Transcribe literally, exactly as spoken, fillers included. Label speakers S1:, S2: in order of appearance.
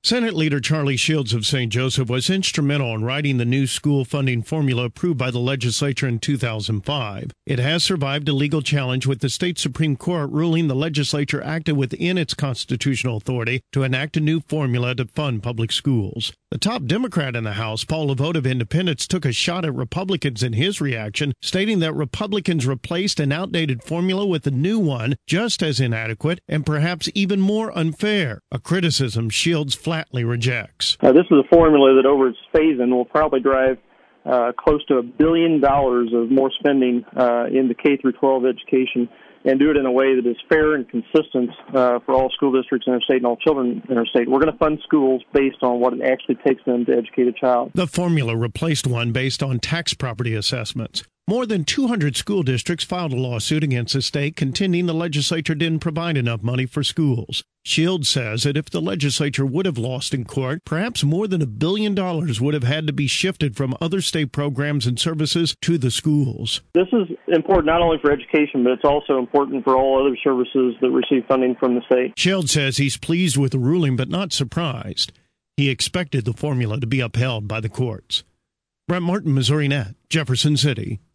S1: Senate Leader Charlie Shields of Saint Joseph was instrumental in writing the new school funding formula approved by the legislature in two thousand five. It has survived a legal challenge with the state Supreme Court ruling the legislature acted within its constitutional authority to enact a new formula to fund public schools. The top Democrat in the House, Paul LeVote of Independence, took a shot at Republicans in his reaction, stating that Republicans replaced an outdated formula with a new one, just as inadequate and perhaps even more unfair, a criticism Shields flatly rejects.
S2: Uh, this is a formula that over its phase-in will probably drive uh, close to a billion dollars of more spending uh, into K through twelve education, and do it in a way that is fair and consistent uh, for all school districts in our state and all children in our state. We're going to fund schools based on what it actually takes them to educate a child.
S1: The formula replaced one based on tax property assessments. More than two hundred school districts filed a lawsuit against the state contending the legislature didn't provide enough money for schools. Shields says that if the legislature would have lost in court, perhaps more than a billion dollars would have had to be shifted from other state programs and services to the schools.
S2: This is important not only for education, but it's also important for all other services that receive funding from the state.
S1: Shields says he's pleased with the ruling, but not surprised. He expected the formula to be upheld by the courts. Brent Martin, Missouri Net, Jefferson City.